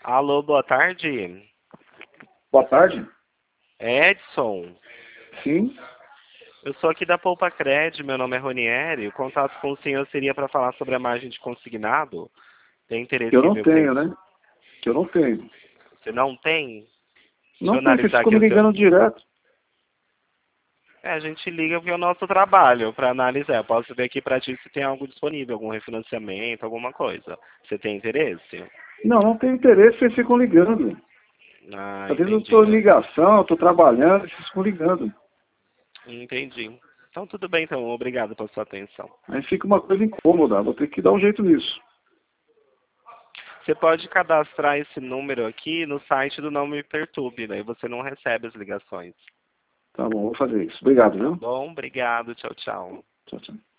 Alô, boa tarde. Boa tarde. Edson, Sim, eu sou aqui da Poupa Cred, meu nome é Ronieri. O contato com o senhor seria para falar sobre a margem de consignado? Tem interesse que eu em não ver o tenho, preço? né? Que eu não tenho. Você não tem? Deixa eu Não tenho, vocês analisar ficam aqui me o seu. ligando direto. A gente liga porque é o nosso trabalho para analisar. Eu posso ver aqui para ti se tem algo disponível, algum refinanciamento, alguma coisa. Você tem interesse? Não tenho interesse, vocês ficam ligando. Ah, Às vezes eu entendi. estou em ligação, estou trabalhando, vocês ficam ligando. Entendi. Então tudo bem, então. Obrigado pela sua atenção. Aí fica uma coisa incômoda, vou ter que dar um jeito nisso. Você pode cadastrar esse número aqui no site do Não Me Perturbe, daí você não recebe as ligações. Tá bom, vou fazer isso. Obrigado, Tá viu? bom? Obrigado. Tchau, tchau. Tchau, tchau.